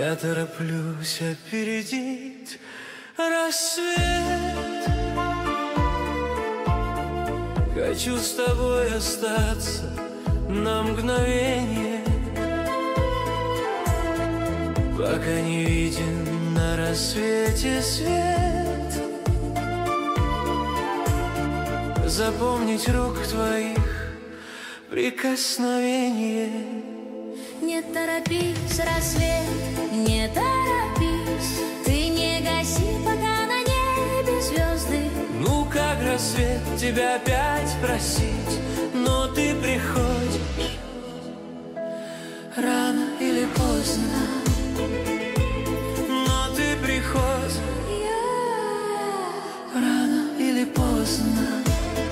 Я тороплюсь, опередит рассвет. Хочу с тобой остаться на мгновение, пока не виден на рассвете свет. Запомнить рук твоих прикосновение. Не торопись, рассвет, не торопись, ты не гаси, пока на небе звезды. Ну как рассвет тебя опять просить, но ты приходишь рано или поздно, но ты приходишь рано или поздно.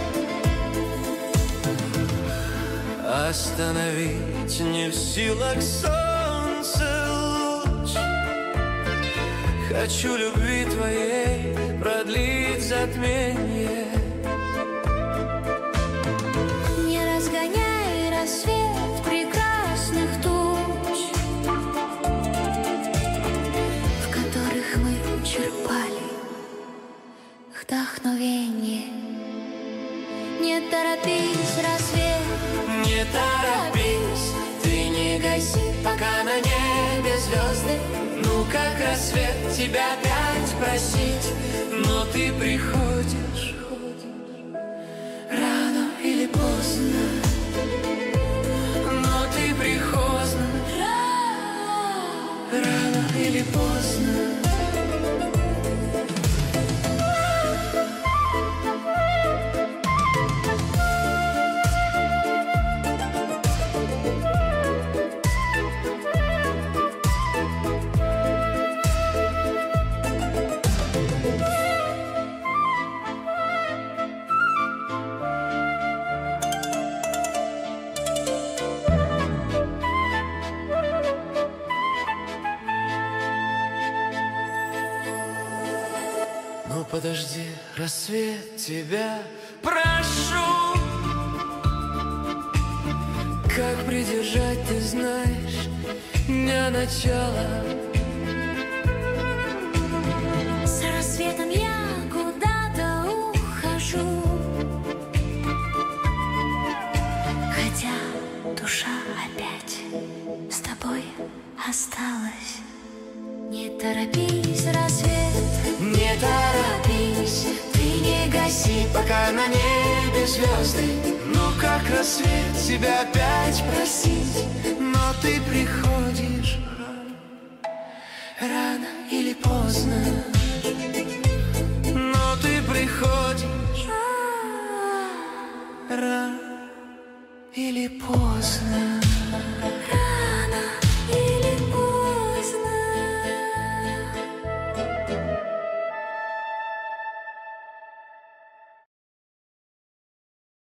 Остановить не в силах солнце луч. Хочу любви твоей продлить затмение. Не разгоняй рассвет прекрасных туч, в которых мы черпали вдохновение. Не торопись, рассвет, не торопись, ты не гаси, пока на небе звезды. Ну как рассвет тебя опять просить, но ты приходишь рано или поздно, но ты приходишь рано или поздно. Ну подожди, рассвет, тебя прошу. Как придержать, ты знаешь, не начало. с рассветом я куда-то ухожу, хотя душа опять с тобой осталась. Не торопись, рассвет, не торопись, ты не гаси, пока на небе звезды. Ну как рассвет тебя опять просить, но ты приходишь